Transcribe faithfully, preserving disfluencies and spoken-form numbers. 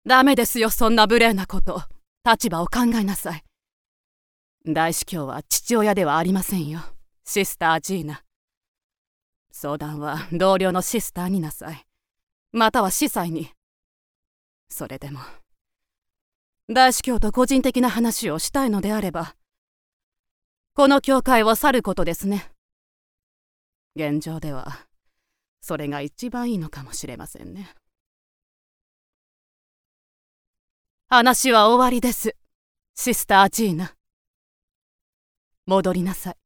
ダメですよ、そんな無礼なこと。立場を考えなさい。大司教は父親ではありませんよ。シスター・ジーナ。相談は同僚のシスターになさい。または司祭に。それでも大司教と個人的な話をしたいのであれば、この教会を去ることですね。現状ではそれが一番いいのかもしれませんね。話は終わりです、シスター・ジーナ。戻りなさい。